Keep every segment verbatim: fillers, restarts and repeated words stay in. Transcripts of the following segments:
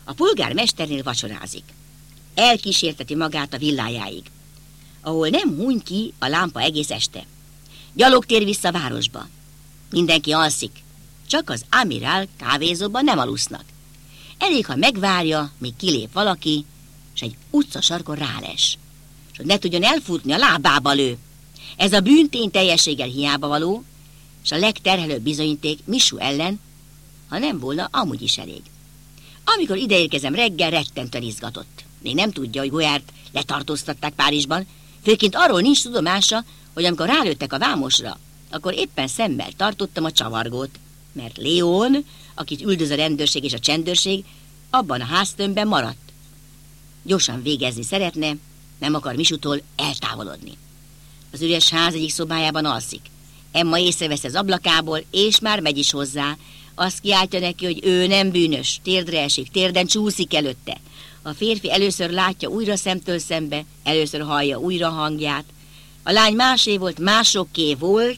A polgármesternél vacsorázik. Elkísérteti magát a villájáig, ahol nem huny ki a lámpa egész este. Gyalog tér vissza a városba. Mindenki alszik, csak az Amiral kávézóban nem alusznak. Elég, ha megvárja, míg kilép valaki, és egy utcasarkon ráles, és hogy ne tudjon elfutni, a lábába lő. Ez a bűntény teljességgel hiába való, és a legterhelőbb bizonyíték Michu ellen, ha nem volna amúgy is elég. Amikor ideérkezem reggel, rettentően izgatott. Még nem tudja, hogy Goyart letartóztatták Párizsban, főként arról nincs tudomása, hogy amikor rálőttek a vámosra, akkor éppen szemmel tartottam a csavargót, mert Léon, akit üldöz a rendőrség és a csendőrség, abban a háztömbben maradt. Gyorsan végezni szeretne, nem akar Michutól eltávolodni. Az üres ház egyik szobájában alszik. Emma észrevesz az ablakából, és már megy is hozzá. Azt kiáltja neki, hogy ő nem bűnös, térdre esik, térden csúszik előtte. A férfi először látja újra szemtől szembe, először hallja újra hangját. A lány másé volt, másoké volt,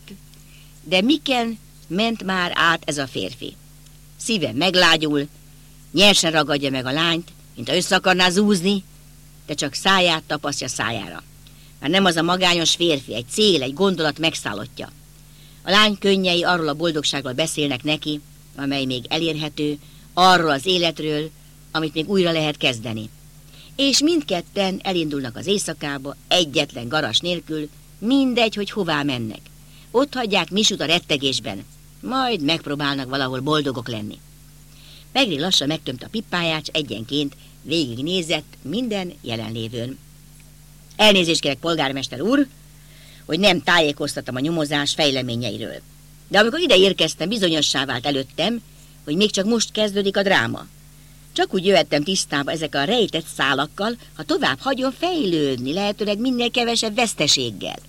de miken ment már át ez a férfi. Szíve meglágyul, nyersen ragadja meg a lányt, mint ha össze akarná zúzni, de csak száját tapasztja szájára. Már nem az a magányos férfi, egy cél, egy gondolat megszállottja. A lány könnyei arról a boldogságról beszélnek neki, amely még elérhető, arról az életről, amit még újra lehet kezdeni. És mindketten elindulnak az éjszakába, egyetlen garas nélkül, mindegy, hogy hová mennek. Ott hagyják Michut a rettegésben, majd megpróbálnak valahol boldogok lenni. Megri lassan megtömte a pipáját, s egyenként végignézett minden jelenlévőn. Elnézést kérek, polgármester úr, hogy nem tájékoztattam a nyomozás fejleményeiről. De amikor ide érkeztem, bizonyossá vált előttem, hogy még csak most kezdődik a dráma. Csak úgy jöhettem tisztába ezek a rejtett szálakkal, ha tovább hagyom fejlődni, lehetőleg minél kevesebb veszteséggel.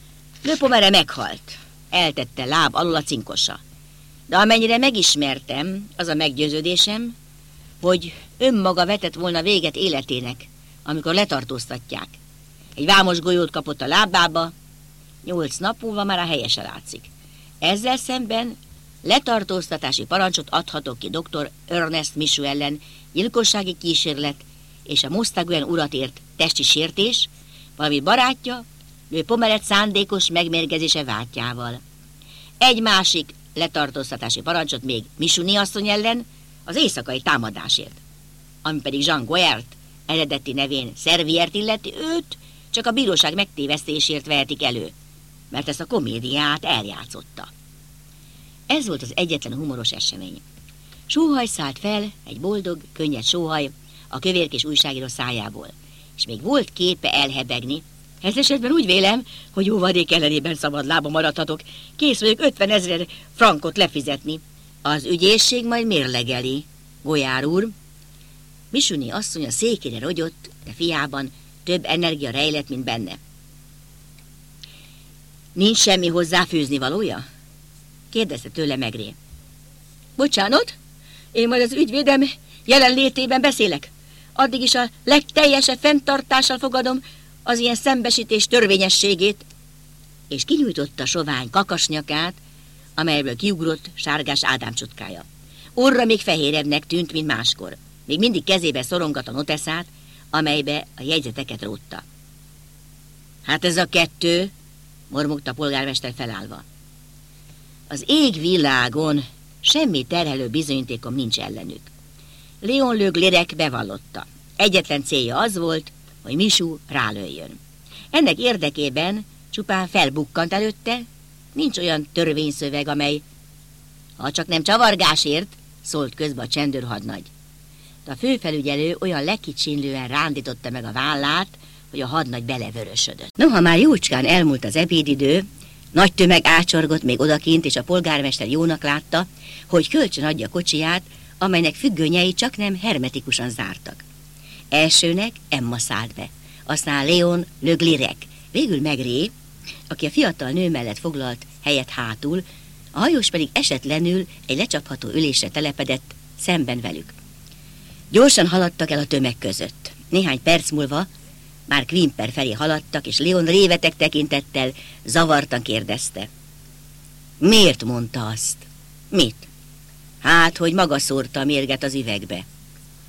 Le Pommeraye meghalt, eltette láb alul a cinkosa. De amennyire megismertem, az a meggyőződésem, hogy önmaga vetett volna véget életének, amikor letartóztatják. Egy vámos golyót kapott a lábába, nyolc nap múlva már a helyese látszik. Ezzel szemben letartóztatási parancsot adhatok ki doktor Ernest Michu ellen, gyilkossági kísérlet és a Mostaguen urat ért testi sértés, valamint barátja, Le Pommeraye szándékos megmérgezése vádjával. Egy másik letartóztatási parancsot még Michuni asszony ellen, az éjszakai támadásért. Ami pedig Jean Goyart eredeti nevén Serviért illeti, őt csak a bíróság megtévesztésért vehetik elő, mert ezt a komédiát eljátszotta. Ez volt az egyetlen humoros esemény. Sóhaj szállt fel, egy boldog, könnyed sóhaj a kövérkés újságíró szájából, és még volt képe elhebegni. Ez esetben úgy vélem, hogy óvadék ellenében szabad lába maradhatok, kész vagyok ötven ezer frankot lefizetni. Az ügyészség majd mérlegeli, Goyart úr. Michuni asszony a székére rogyott, de fiában több energia rejlett, mint benne. Nincs semmi hozzáfűzni valója? Kérdezte tőle Maigret. Bocsánat, én majd az ügyvédem jelenlétében beszélek. Addig is a legteljesebb fenntartással fogadom az ilyen szembesítés törvényességét. És kinyújtotta sovány kakasnyakát, amelyből kiugrott sárgás ádámcsotkája. Orra még fehérebbnek tűnt, mint máskor. Még mindig kezébe szorongat a noteszát, amelybe a jegyzeteket rótta. Hát ez a kettő, mormogta a polgármester felállva. Az égvilágon semmi terhelő bizonyítékom nincs ellenük. Léon Le Glirec bevallotta. Egyetlen célja az volt, hogy Michu rálőjön. Ennek érdekében csupán felbukkant előtte, nincs olyan törvényszöveg, amely, ha csak nem csavargásért, szólt közbe a csendőrhadnagy. De a főfelügyelő olyan lekicsinlően rándította meg a vállát, hogy a hadnagy belevörösödött. Noha már jócskán elmúlt az ebédidő, nagy tömeg ácsorgott még odakint, és a polgármester jónak látta, hogy kölcsön adja kocsiját, amelynek függönyei csak nem hermetikusan zártak. Elsőnek Emma szállt be, aztán Léon Le Glirec, végül Maigret, aki a fiatal nő mellett foglalt helyet hátul, a hajós pedig esetlenül egy lecsapható ülésre telepedett szemben velük. Gyorsan haladtak el a tömeg között. Néhány perc múlva már Quimper felé haladtak, és Léon réveteg tekintettel zavartan kérdezte. Miért mondta azt? Mit? Hát, hogy maga szórta a mérget az üvegbe.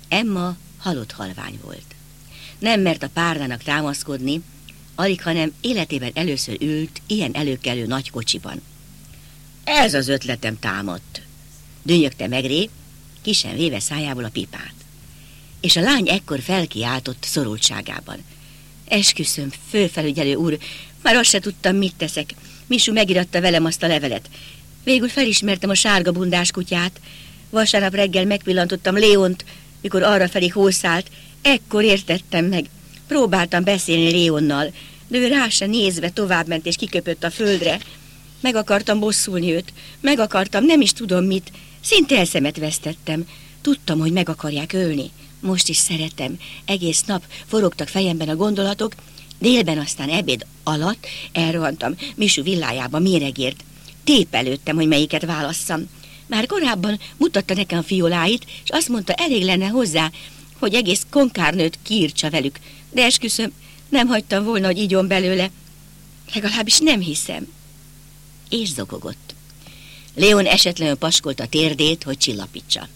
Emma halott halvány volt. Nem mert a párnának támaszkodni, alig, hanem életében először ült ilyen előkelő nagy kocsiban. Ez az ötletem támadt, dünnyögte Maigret, kisen véve szájából a pipát. És a lány ekkor felkiáltott szorultságában. Esküszöm, főfelügyelő úr, már azt se tudtam, mit teszek. Michu megiratta velem azt a levelet. Végül felismertem a sárga bundás kutyát. Vasárnap reggel megpillantottam Léont, mikor arrafelé hószált. Ekkor értettem meg. Próbáltam beszélni Léonnal, de ő rá se nézve továbbment és kiköpött a földre. Meg akartam bosszulni őt, meg akartam, nem is tudom mit. Szinte elszemet vesztettem. Tudtam, hogy meg akarják ölni. Most is szeretem. Egész nap forogtak fejemben a gondolatok, délben aztán ebéd alatt elrohantam Michu villájába méregért. Tépelődtem, hogy melyiket válasszam. Már korábban mutatta nekem a fioláit, és azt mondta, elég lenne hozzá, hogy egész konkárnőt kiírtsa velük. De esküszöm, nem hagytam volna, hogy igyon belőle. Legalábbis nem hiszem. És zokogott. Léon esetlenül paskolta a térdét, hogy csillapítsa.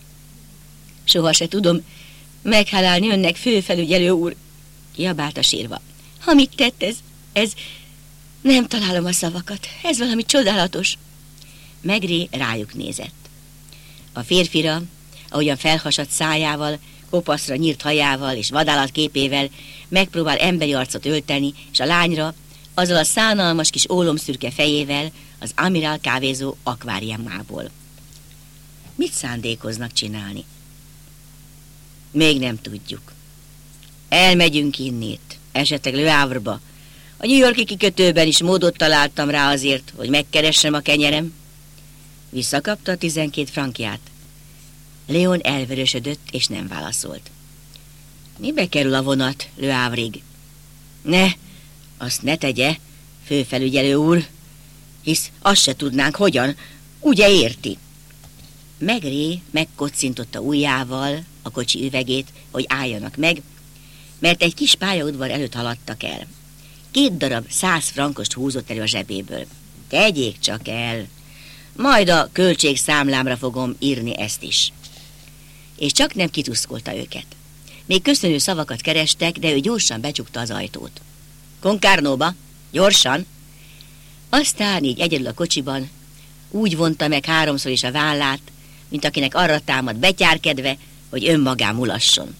Soha se tudom meghálálni önnek, főfelügyelő úr, kiabálta sírva. Amit tett, ez, ez... nem találom a szavakat. Ez valami csodálatos. Maigret rájuk nézett. A férfira, ahogyan felhasadt szájával, kopaszra nyírt hajával és vadállat képével megpróbál emberi arcot ölteni, és a lányra, azzal a szánalmas kis ólomszürke fejével, az Amiral kávézó akváriumából. Mit szándékoznak csinálni? Még nem tudjuk. Elmegyünk innét, esetleg Le Havre-ba. A New York-i kikötőben is módot találtam rá azért, hogy megkeressem a kenyerem. Visszakapta a tizenkét frankját. Léon elvörösödött, és nem válaszolt. Mibe kerül a vonat Le Havre-ig? Ne, azt ne tegye, főfelügyelő úr, hisz azt se tudnánk, hogyan, ugye érti? Maigret megkocintotta ujjával a kocsi üvegét, hogy álljanak meg, mert egy kis pályaudvar előtt haladtak el. Két darab száz frankost húzott elő a zsebéből. Tegyék csak el, majd a költségszámlámra fogom írni ezt is. És csak nem kituszkolta őket. Még köszönő szavakat kerestek, de ő gyorsan becsukta az ajtót. Concarneauba, gyorsan! Aztán így egyedül a kocsiban úgy vonta meg háromszor is a vállát, mint akinek arra támad betyárkedve, hogy önmagán mulasson.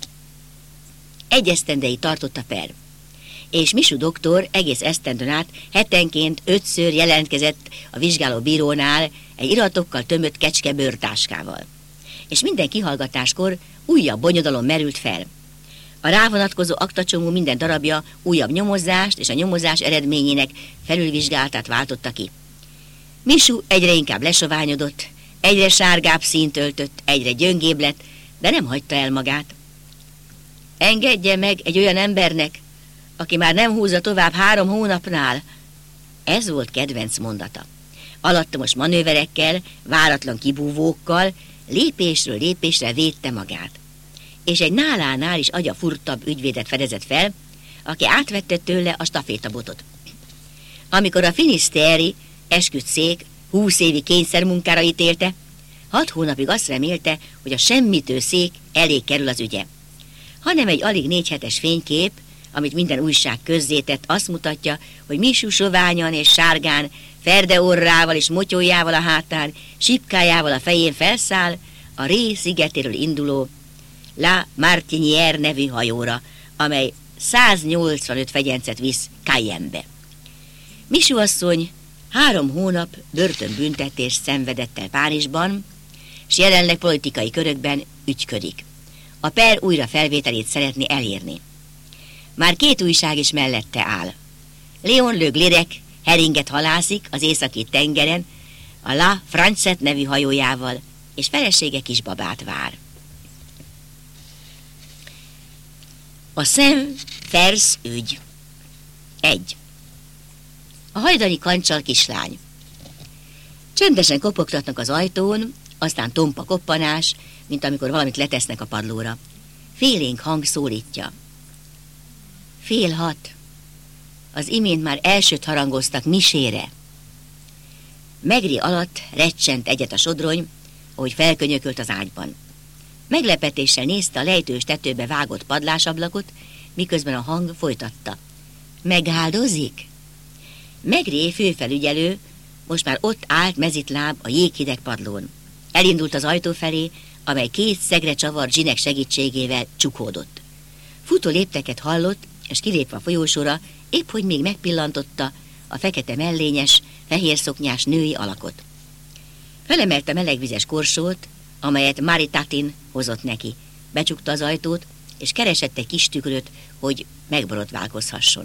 Egy esztendei tartott a per, és Michu doktor egész esztendőn át hetenként ötször jelentkezett a vizsgálóbírónál egy iratokkal tömött kecske bőrtáskával. És minden kihallgatáskor újabb bonyodalom merült fel. A rávonatkozó aktacsomó minden darabja újabb nyomozást és a nyomozás eredményének felülvizsgálatát váltotta ki. Michu egyre inkább lesoványodott, egyre sárgább színt öltött, egyre gyöngébb lett, de nem hagyta el magát. Engedje meg egy olyan embernek, aki már nem húzza tovább három hónapnál. Ez volt kedvenc mondata. Alattomos manőverekkel, váratlan kibúvókkal, lépésről lépésre védte magát. És egy nálánál is agyafurtabb ügyvédet fedezett fel, aki átvette tőle a stafétabotot. Amikor a finiszteri esküdt szék húsz évi kényszermunkára ítélte, hat hónapig azt remélte, hogy a semmitő szék elé kerül az ügye. Hanem egy alig négy hetes fénykép, amit minden újság közzétett, azt mutatja, hogy Michu soványan és sárgán, ferde orrával és motyójával a hátán, sipkájával a fején felszáll a Ré szigetéről induló La Martinière nevű hajóra, amely száznyolcvanöt fegyencet visz Cayenne-be. Michu asszony három hónap börtönbüntetést szenvedett el Párizsban, s jelenleg politikai körökben ügyködik. A per újra felvételét szeretné elérni. Már két újság is mellette áll. Léon Le Glirec heringet halászik az északi tengeren, a La Francet nevű hajójával, és felesége kisbabát vár. A Saint-Fers ügy. Egy. A hajdani kancsal kislány. Csöndesen kopogtatnak az ajtón, aztán tompa koppanás, mint amikor valamit letesznek a padlóra. Félénk hang szólítja. Fél hat. Az imént már elsőt harangoztak misére. Maigret alatt recsent egyet a sodrony, ahogy felkönyökölt az ágyban. Meglepetéssel nézte a lejtős tetőbe vágott padlásablakot, miközben a hang folytatta. Megáldozik? Maigret főfelügyelő most már ott állt mezitláb a jéghideg padlón. Elindult az ajtó felé, amely két szegre csavart zsinek segítségével csukódott. Futó lépteket hallott, és kilépve a folyósóra, épp hogy még megpillantotta a fekete mellényes, fehér szoknyás női alakot. Felemelte melegvizes korsót, amelyet Mary Tatin hozott neki. Becsukta az ajtót, és keresett egy kis tükröt, hogy megborotválkozhasson.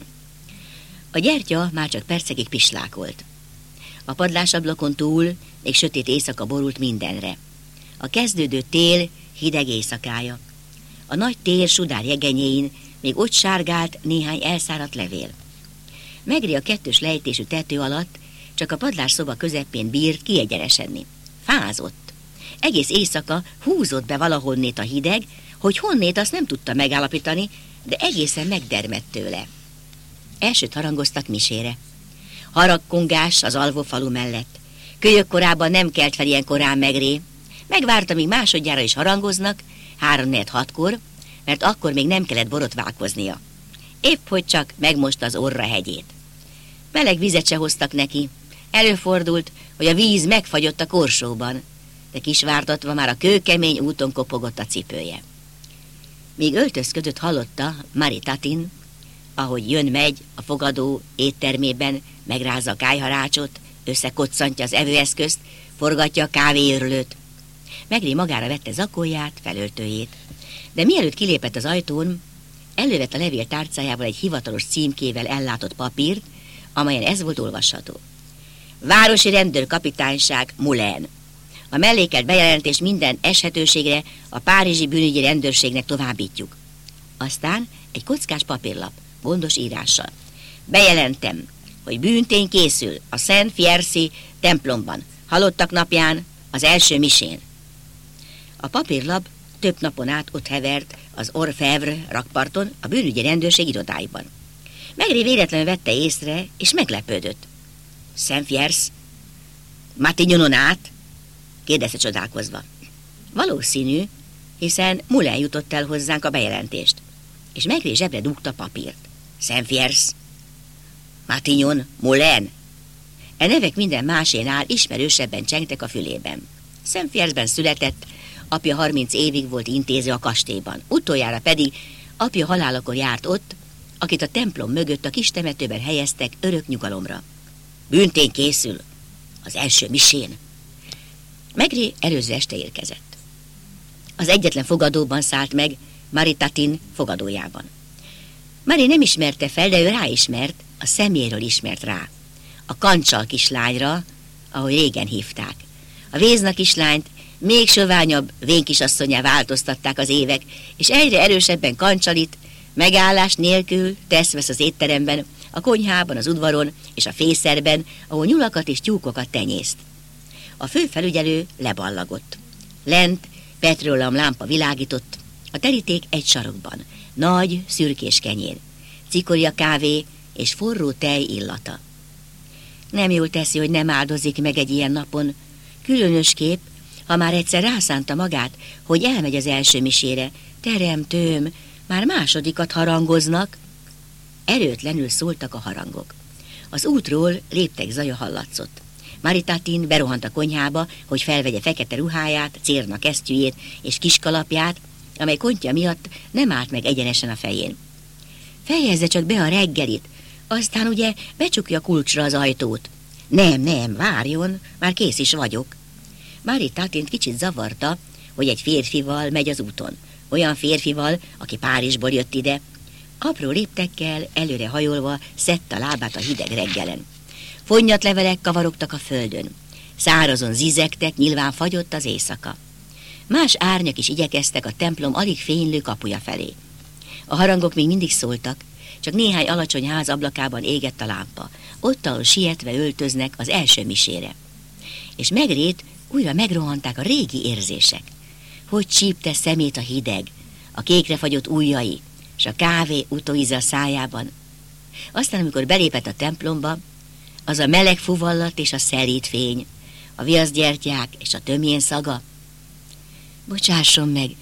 A gyertya már csak percekig pislákolt. A padlásablakon túl még sötét éjszaka borult mindenre. A kezdődő tél hideg éjszakája. A nagy tér sudár jegenyéin még ott sárgált néhány elszáradt levél. Maigret a kettős lejtésű tető alatt csak a padlásszoba közepén bírt kiegyenesedni. Fázott. Egész éjszaka húzott be valahonnét a hideg, hogy honnét azt nem tudta megállapítani, de egészen megdermedt tőle. Elsőt harangoztak misére. Haragkongás az alvófalu mellett. Kölyök korában nem kelt fel ilyen korán Maigret. Megvárta, míg másodjára is harangoznak, három-négy hatkor, mert akkor még nem kellett borotválkoznia. Épp hogy csak megmosta az orra hegyét. Meleg vizet se hoztak neki. Előfordult, hogy a víz megfagyott a korsóban, de kisvártatva már a kőkemény úton kopogott a cipője. Míg öltözködött, hallotta Mary Tatin, ahogy jön-megy a fogadó éttermében, megrázza a kályharácsot, összekoccantja az evőeszközt, forgatja a kávéőrlőt. Maigret magára vette zakóját, felöltőjét, de mielőtt kilépett az ajtón, elővett a levél tárcájából egy hivatalos címkével ellátott papírt, amelyen ez volt olvasható. Városi rendőrkapitányság, Moulin. A mellékelt bejelentést minden eshetőségre a párizsi bűnügyi rendőrségnek továbbítjuk. Aztán egy kockás papírlap, gondos írással. Bejelentem, hogy bűntény készül a Saint Fiercy templomban, halottak napján, az első misén. A papírlap több napon át ott hevert az Orfèvre rakparton, a bűnügyi rendőrség irodáiban. Maigret véletlenül vette észre, és meglepődött. Saint Fierce? Matignonon át? Kérdezte csodálkozva. Valószínű, hiszen Moulin jutott el hozzánk a bejelentést, és Maigret zsebre dugta papírt. Saint Fierce? Matignon? Moulin? E nevek minden másénál ismerősebben csengtek a fülében. Saint Fierce-ben született, apja harminc évig volt intéző a kastélyban, utoljára pedig apja halálakor járt ott, akit a templom mögött a kis temetőben helyeztek örök nyugalomra. Bűntény készül az első misén. Maigret előző este érkezett. Az egyetlen fogadóban szállt meg, Mary Tatin fogadójában. Mary nem ismerte fel, de ő ráismert, a szeméről ismert rá. A Kancsal kislányra, ahogy régen hívták. A Vézna kislányt még soványabb vénkisasszonnyá változtatták az évek, és egyre erősebben Kancsalit, megállás nélkül tesz-vesz az étteremben, a konyhában, az udvaron és a fészerben, ahol nyulakat és tyúkokat tenyészt. A főfelügyelő leballagott. Lent petróleum lámpa világított, a teríték egy sarokban, nagy, szürkés kenyér, cikorja kávé és forró tej illata. Nem jól teszi, hogy nem áldozik meg egy ilyen napon, különösképp, ha már egyszer rászánta magát, hogy elmegy az első misére. Teremtőm, már másodikat harangoznak. Erőtlenül szóltak a harangok. Az útról léptek zaja hallatszott. Mary Tatin berohant a konyhába, hogy felvegye fekete ruháját, cérna kesztyűjét és kiskalapját, amely kontja miatt nem állt meg egyenesen a fején. Fejezze csak be a reggelit, aztán ugye becsukja kulcsra az ajtót. Nem, nem, várjon, már kész is vagyok. Mary Tatint kicsit zavarta, hogy egy férfival megy az úton. Olyan férfival, aki Párizsból jött ide. Apró léptekkel, előre hajolva szedte a lábát a hideg reggelen. Fonnyatlevelek kavarogtak a földön. Szárazon zizegtek, nyilván fagyott az éjszaka. Más árnyak is igyekeztek a templom alig fénylő kapuja felé. A harangok még mindig szóltak, csak néhány alacsony ház ablakában égett a lámpa. Ott, ahol sietve öltöznek az első misére. És Maigret újra megrohanták a régi érzések. Hogy csípte szemét a hideg, a kékre fagyott ujjai, és a kávé utóíze a szájában. Aztán, amikor belépett a templomba, az a meleg fuvallat és a szelíd fény, a viaszgyertyák és a tömjén szaga. Bocsásson meg,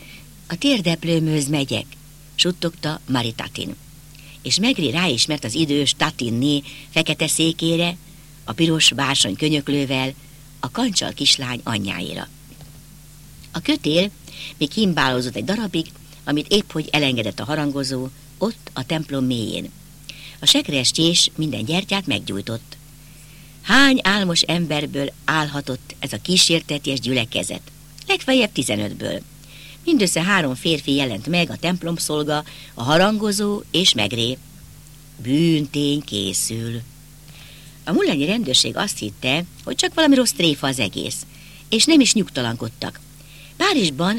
A térdeplőmhöz megyek, suttogta Maritatin, és Maigret ráismert az idős Tatinné fekete székére, a piros bársony könyöklővel, a kancsal kislány anyjáira. A kötél még himbálózott egy darabig, amit épp hogy elengedett a harangozó, ott a templom mélyén. A sekrestyés minden gyertyát meggyújtott. Hány álmos emberből állhatott ez a kísérteties gyülekezet? Legfeljebb tizenötből. Mindössze három férfi jelent meg, a templomszolga, a harangozó és Maigret. Bűntény készül. A mulányi rendőrség azt hitte, hogy csak valami rossz tréfa az egész, és nem is nyugtalankodtak. Párizsban